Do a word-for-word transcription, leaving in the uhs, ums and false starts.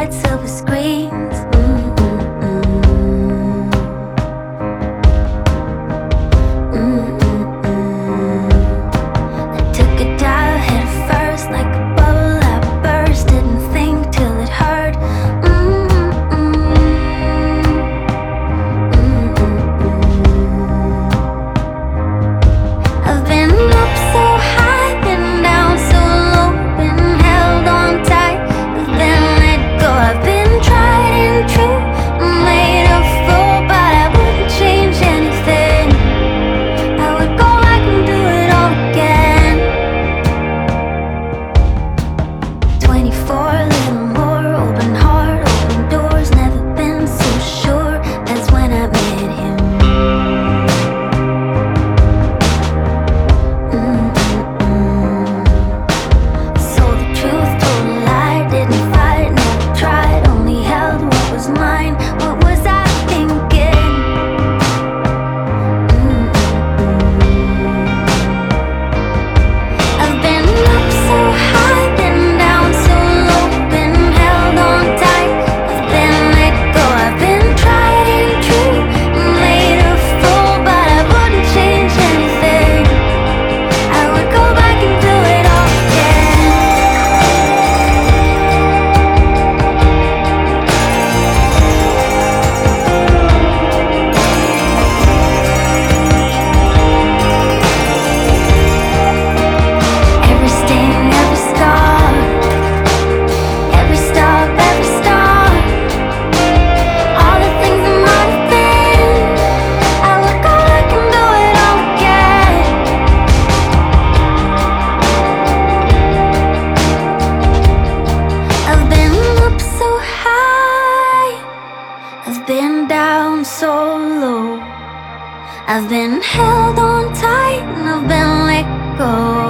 bright silver screens. Mm-mm-mm. Mm-mm-mm. They took a dive head first like a bubble that burst. Didn't think till it hurt. Mm-mm-mm. Mm-mm-mm. I've been up so high, been down so low, been held on tight, I've been let go. I've been tried and true, made a fool, but I wouldn't change anything. I would go back and do it all again. Twenty-four, little more, open heart, open doors. Never been so sure, that's when I met him. Mm-mm-mm. Sold the truth, told a lie, didn't fight, never tried, only held what was mine. What was I thinking? Mm-mm-mm. I've been up so high, been down so low, been held on tight, I've been let go. I've been tried and true, made a fool, but I wouldn't change anything. I would go back and do it all again. Every stain, every scar, every stop, every start, all the things that might have been, I would go back and do it all again. I've been up so high, I've been down so low, I've been held on tight and I've been let go.